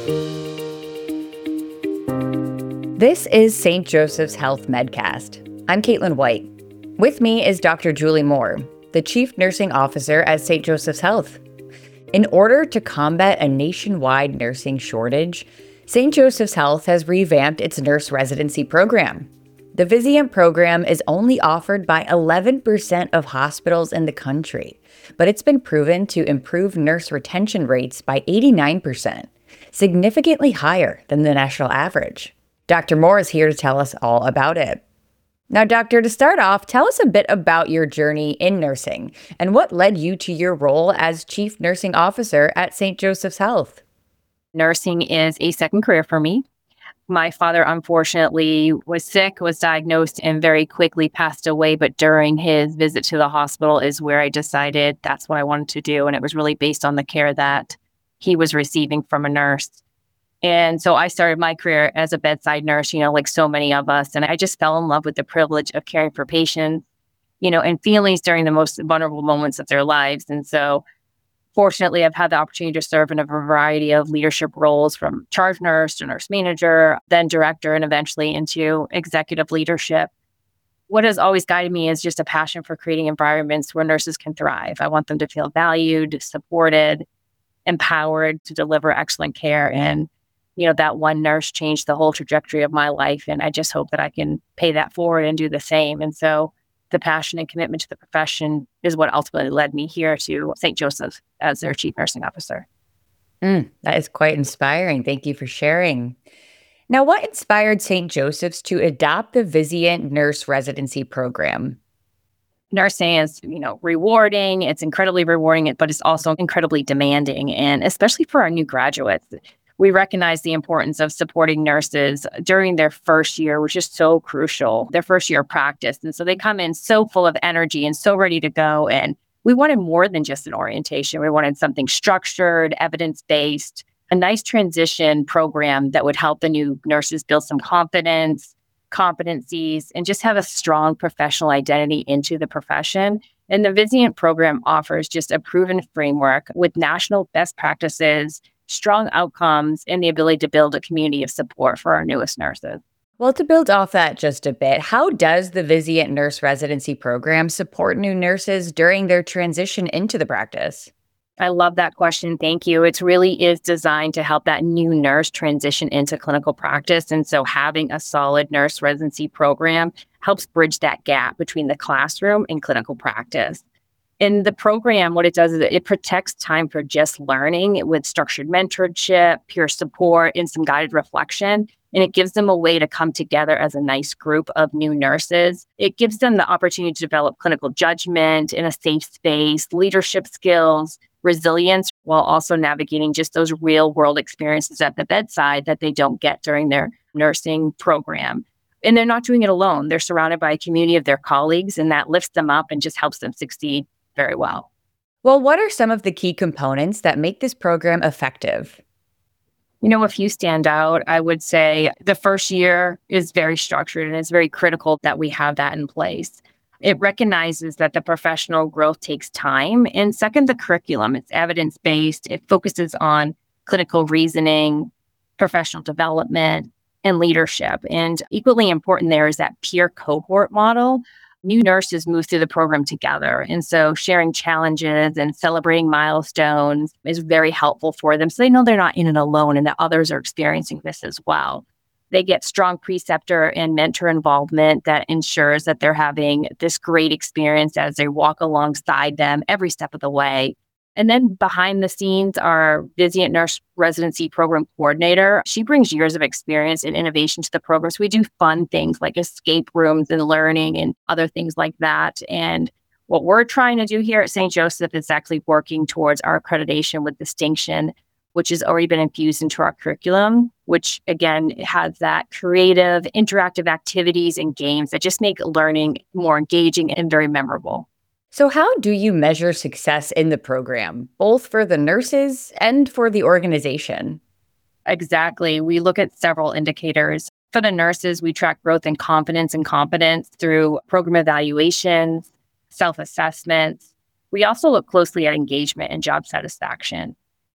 This is St. Joseph's Health Medcast. I'm Caitlin White. With me is Dr. Julie Moore, the Chief Nursing Officer at St. Joseph's Health. In order to combat a nationwide nursing shortage, St. Joseph's Health has revamped its nurse residency program. The Vizient program is only offered by 11% of hospitals in the country, but it's been proven to improve nurse retention rates by 89%, significantly higher than the national average. Dr. Moore is here to tell us all about it. Now, doctor, to start off, tell us a bit about your journey in nursing and what led you to your role as Chief Nursing Officer at St. Joseph's Health. Nursing is a second career for me. My father, unfortunately, was sick, was diagnosed, and very quickly passed away. But during his visit to the hospital is where I decided that's what I wanted to do. And it was really based on the care that he was receiving from a nurse. And so I started my career as a bedside nurse, like so many of us. And I just fell in love with the privilege of caring for patients, and families during the most vulnerable moments of their lives. And so fortunately, I've had the opportunity to serve in a variety of leadership roles, from charge nurse to nurse manager, then director, and eventually into executive leadership. What has always guided me is just a passion for creating environments where nurses can thrive. I want them to feel valued, supported, empowered to deliver excellent care. And that one nurse changed the whole trajectory of my life. And I just hope that I can pay that forward and do the same. And so the passion and commitment to the profession is what ultimately led me here to St. Joseph's as their Chief Nursing Officer. That is quite inspiring. Thank you for sharing. Now, what inspired St. Joseph's to adopt the Vizient Nurse Residency Program? Nursing is, rewarding. It's incredibly rewarding, but it's also incredibly demanding. And especially for our new graduates, we recognize the importance of supporting nurses during their first year, which is so crucial, their first year of practice. And so they come in so full of energy and so ready to go. And we wanted more than just an orientation. We wanted something structured, evidence-based, a nice transition program that would help the new nurses build some confidence, competencies, and just have a strong professional identity into the profession. And the Vizient program offers just a proven framework with national best practices, strong outcomes, and the ability to build a community of support for our newest nurses. Well, to build off that just a bit, how does the Vizient Nurse Residency Program support new nurses during their transition into the practice? I love that question. Thank you. It really is designed to help that new nurse transition into clinical practice. And so having a solid nurse residency program helps bridge that gap between the classroom and clinical practice. In the program, what it does is it protects time for just learning with structured mentorship, peer support, and some guided reflection. And it gives them a way to come together as a nice group of new nurses. It gives them the opportunity to develop clinical judgment in a safe space, leadership skills, resilience, while also navigating just those real world experiences at the bedside that they don't get during their nursing program. And they're not doing it alone. They're surrounded by a community of their colleagues, and that lifts them up and just helps them succeed very well. Well, what are some of the key components that make this program effective? A few stand out. I would say the first year is very structured, and it's very critical that we have that in place. It recognizes that the professional growth takes time. And second, the curriculum, it's evidence-based. It focuses on clinical reasoning, professional development, and leadership. And equally important there is that peer cohort model. New nurses move through the program together. And so sharing challenges and celebrating milestones is very helpful for them. So they know they're not in it alone and that others are experiencing this as well. They get strong preceptor and mentor involvement that ensures that they're having this great experience as they walk alongside them every step of the way. And then behind the scenes, our Vizient Nurse Residency Program Coordinator, she brings years of experience and innovation to the program. So we do fun things like escape rooms and learning and other things like that. And what we're trying to do here at St. Joseph is actually working towards our accreditation with distinction, which has already been infused into our curriculum, which again has that creative, interactive activities and games that just make learning more engaging and very memorable. So how do you measure success in the program, both for the nurses and for the organization? Exactly. We look at several indicators. For the nurses, we track growth in confidence and competence through program evaluations, self-assessments. We also look closely at engagement and job satisfaction.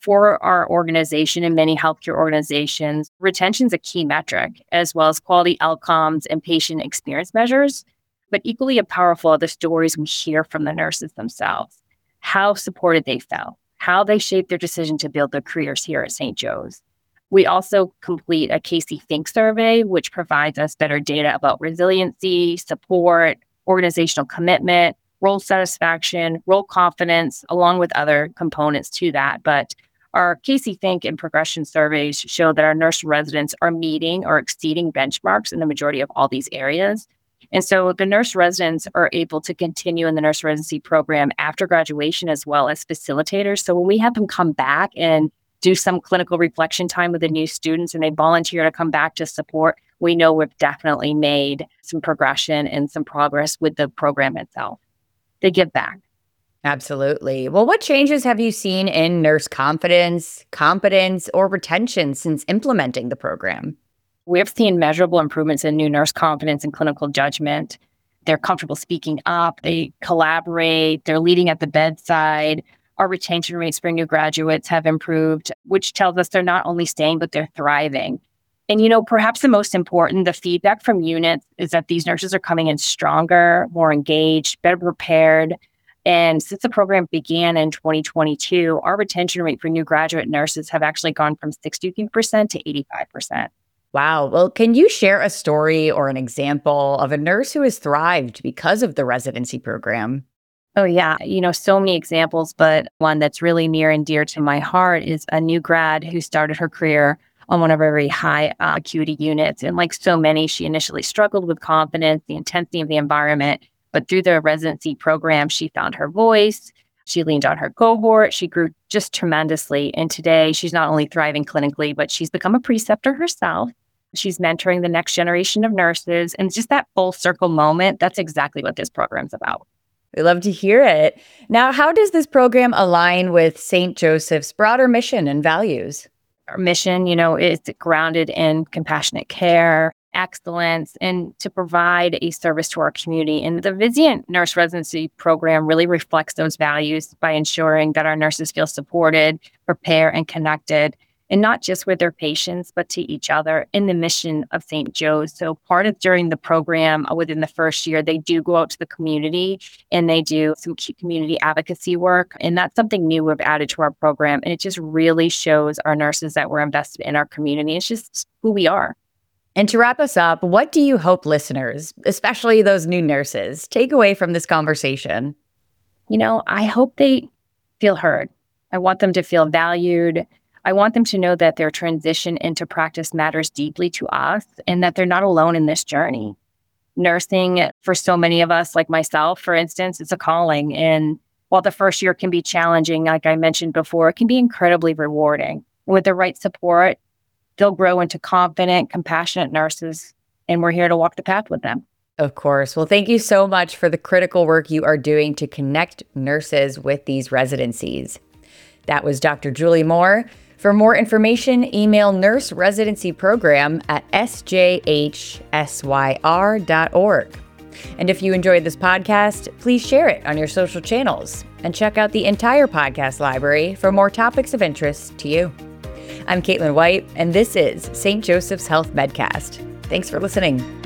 For our organization and many healthcare organizations, retention is a key metric, as well as quality outcomes and patient experience measures. But equally as powerful are the stories we hear from the nurses themselves, how supported they felt, how they shaped their decision to build their careers here at St. Joe's. We also complete a Casey Think survey, which provides us better data about resiliency, support, organizational commitment, role satisfaction, role confidence, along with other components to that. But our Casey Think and progression surveys show that our nurse residents are meeting or exceeding benchmarks in the majority of all these areas. And so the nurse residents are able to continue in the nurse residency program after graduation as well as facilitators. So when we have them come back and do some clinical reflection time with the new students and they volunteer to come back to support, we know we've definitely made some progression and some progress with the program itself. They give back. Absolutely. Well, what changes have you seen in nurse confidence, competence, or retention since implementing the program? We've seen measurable improvements in new nurse confidence and clinical judgment. They're comfortable speaking up, they collaborate, they're leading at the bedside. Our retention rates for new graduates have improved, which tells us they're not only staying, but they're thriving. And, perhaps the most important, the feedback from units is that these nurses are coming in stronger, more engaged, better prepared. And since the program began in 2022, our retention rate for new graduate nurses have actually gone from 63% to 85%. Wow. Well, can you share a story or an example of a nurse who has thrived because of the residency program? Oh, yeah. So many examples, but one that's really near and dear to my heart is a new grad who started her career on one of our very high acuity units. And like so many, she initially struggled with confidence, the intensity of the environment. But through the residency program, she found her voice. She leaned on her cohort. She grew just tremendously. And today, she's not only thriving clinically, but she's become a preceptor herself. She's mentoring the next generation of nurses. And just that full circle moment, that's exactly what this program's about. We love to hear it. Now, how does this program align with St. Joseph's broader mission and values? Our mission, is grounded in compassionate care, excellence, and to provide a service to our community. And the Vizient Nurse Residency Program really reflects those values by ensuring that our nurses feel supported, prepared, and connected, and not just with their patients, but to each other in the mission of St. Joe's. So part of during the program, within the first year, they do go out to the community and they do some community advocacy work. And that's something new we've added to our program. And it just really shows our nurses that we're invested in our community. It's just who we are. And to wrap us up, what do you hope listeners, especially those new nurses, take away from this conversation? I hope they feel heard. I want them to feel valued. I want them to know that their transition into practice matters deeply to us and that they're not alone in this journey. Nursing, for so many of us, like myself, for instance, it's a calling. And while the first year can be challenging, like I mentioned before, it can be incredibly rewarding. With the right support, they'll grow into confident, compassionate nurses, and we're here to walk the path with them. Of course. Well, thank you so much for the critical work you are doing to connect nurses with these residencies. That was Dr. Julie Moore. For more information, email Nurse Residency Program at sjhsyr.org. And if you enjoyed this podcast, please share it on your social channels and check out the entire podcast library for more topics of interest to you. I'm Caitlin White, and this is St. Joseph's Health Medcast. Thanks for listening.